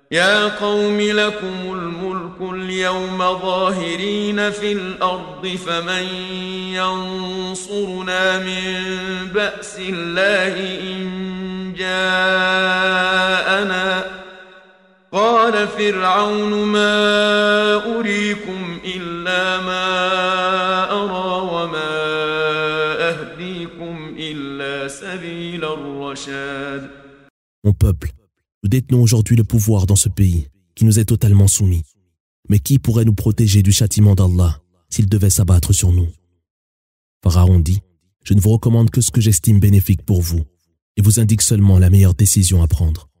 يا قوم لكم الملك اليوم ظاهرين في الأرض فمن ينصرنا من بأس الله إن جاءنا قال فرعون ما أريكم إلا ما أرى وما أهديكم إلا سبيل الرشاد. Mon peuple, nous détenons aujourd'hui le pouvoir dans ce pays qui nous est totalement soumis. Mais qui pourrait nous protéger du châtiment d'Allah s'il devait s'abattre sur nous? Pharaon dit, je ne vous recommande que ce que j'estime bénéfique pour vous et vous indique seulement la meilleure décision à prendre.